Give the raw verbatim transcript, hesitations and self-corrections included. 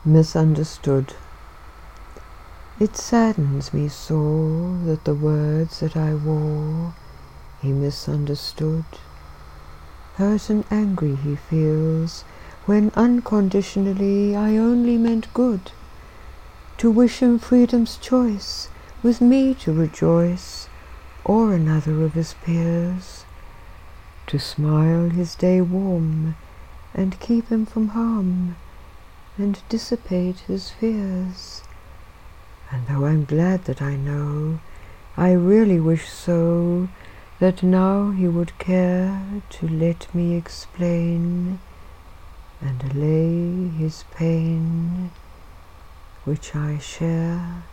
Misunderstood. It saddens me sore that the words that I wore he misunderstood. Hurt and angry he feels when unconditionally I only meant good, to wish him freedom's choice, with me to rejoice, or another of his peers, to smile his day warm and keep him from harm, and dissipate his fears. And though I'm glad that I know, I really wish so, that now he would care to let me explain, and allay his pain, which I share.